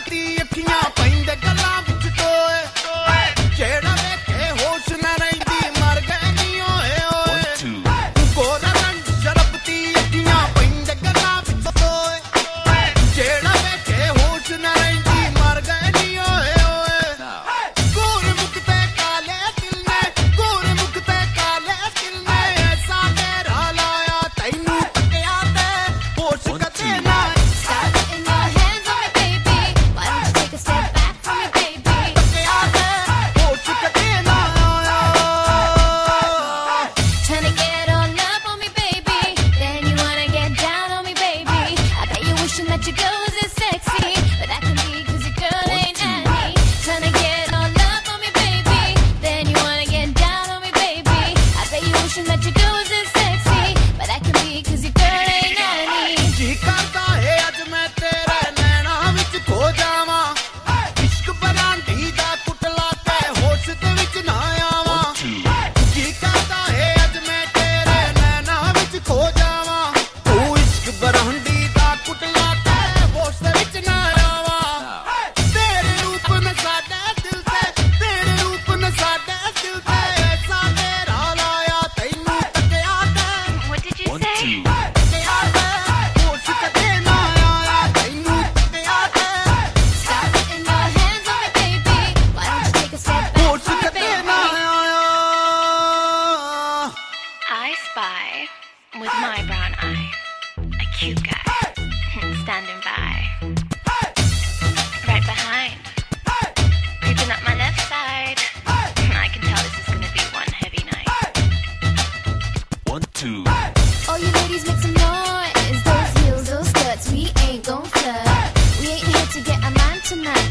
with my brown eye, a cute guy, standing by, right behind, creeping up my left side. I can tell this is gonna be one heavy night. 1, 2. All you ladies make some noise. Those heels, those skirts, we ain't gon' flirt. We ain't here to get a man tonight.